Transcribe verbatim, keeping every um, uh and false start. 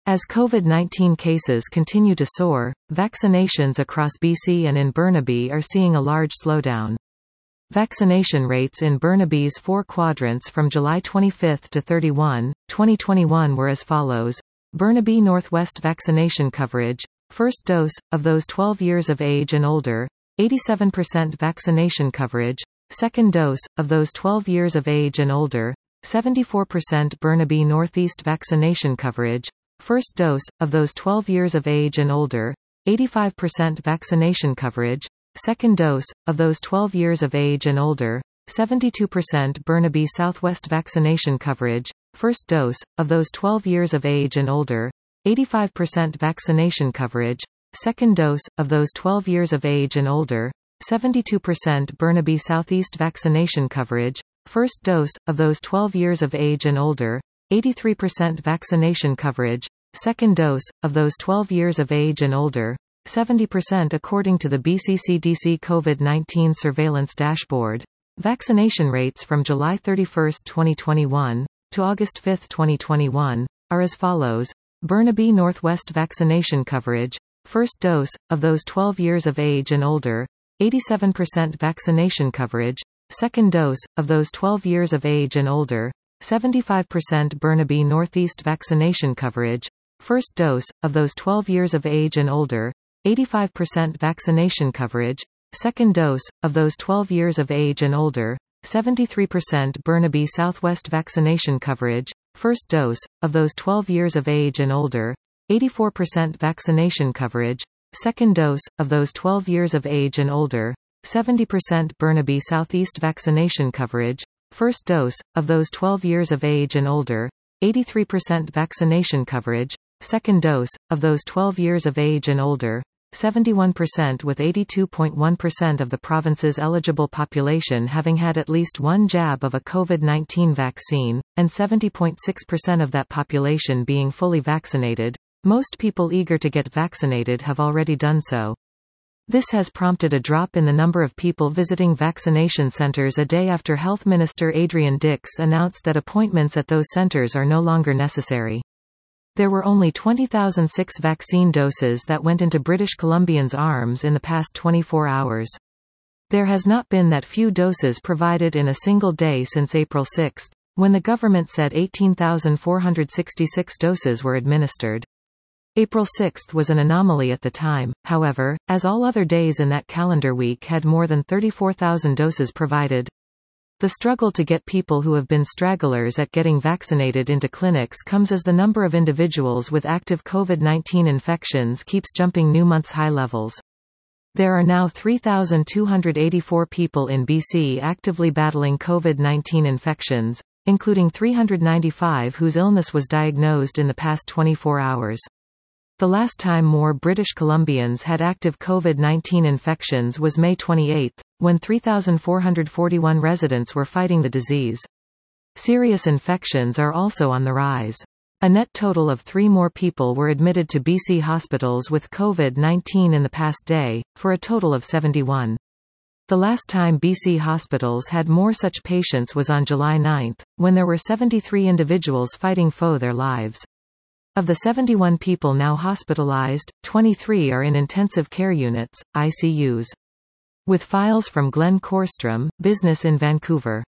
As COVID nineteen cases continue to soar, vaccinations across B C and in Burnaby are seeing a large slowdown. Vaccination rates in Burnaby's four quadrants from July twenty-fifth to thirty-first, twenty twenty-one were as follows. Burnaby Northwest vaccination coverage, first dose, of those twelve years of age and older, eighty-seven percent vaccination coverage, second dose, of those twelve years of age and older, seventy-four percent Burnaby Northeast vaccination coverage, first dose, of those twelve years of age and older, eighty-five percent vaccination coverage, second dose, of those twelve years of age and older, seventy-two percent Burnaby Southwest vaccination coverage, first dose, of those twelve years of age and older, eighty-five percent vaccination coverage, second dose, of those twelve years of age and older, seventy-two percent Burnaby Southeast vaccination coverage, first dose, of those twelve years of age and older, eighty-three percent vaccination coverage, second dose, of those twelve years of age and older, seventy percent according to the B C C D C COVID nineteen Surveillance Dashboard. Vaccination rates from July thirty-first, twenty twenty-one, to August fifth, twenty twenty-one, are as follows. Burnaby Northwest vaccination coverage, first dose, of those twelve years of age and older, eighty-seven percent vaccination coverage, second dose, of those twelve years of age and older, seventy-five percent Burnaby Northeast vaccination coverage, first dose, of those twelve years of age and older, eighty-five percent vaccination coverage, second dose, of those twelve years of age and older, seventy-three percent Burnaby Southwest vaccination coverage, first dose, of those twelve years of age and older, eighty-four percent vaccination coverage, second dose, of those twelve years of age and older, seventy percent Burnaby Southeast vaccination coverage, first dose, of those twelve years of age and older, eighty-three percent vaccination coverage, second dose, of those twelve years of age and older, seventy-one percent with eighty-two point one percent of the province's eligible population having had at least one jab of a COVID nineteen vaccine, and seventy point six percent of that population being fully vaccinated. Most people eager to get vaccinated have already done so. This has prompted a drop in the number of people visiting vaccination centers a day after Health Minister Adrian Dix announced that appointments at those centers are no longer necessary. There were only twenty thousand six vaccine doses that went into British Columbians' arms in the past twenty-four hours. There has not been that few doses provided in a single day since April sixth, when the government said eighteen thousand four hundred sixty-six doses were administered. April sixth was an anomaly at the time, however, as all other days in that calendar week had more than thirty-four thousand doses provided. The struggle to get people who have been stragglers at getting vaccinated into clinics comes as the number of individuals with active COVID nineteen infections keeps jumping new months' high levels. There are now three thousand two hundred eighty-four people in B C actively battling COVID nineteen infections, including three hundred ninety-five whose illness was diagnosed in the past twenty-four hours. The last time more British Columbians had active COVID nineteen infections was May twenty-eighth, when three thousand four hundred forty-one residents were fighting the disease. Serious infections are also on the rise. A net total of three more people were admitted to B C hospitals with COVID nineteen in the past day, for a total of seventy-one. The last time B C hospitals had more such patients was on July ninth, when there were seventy-three individuals fighting for their lives. Of the seventy-one people now hospitalized, twenty-three are in intensive care units, I C Us. With files from Glenn Korstrom, Business in Vancouver.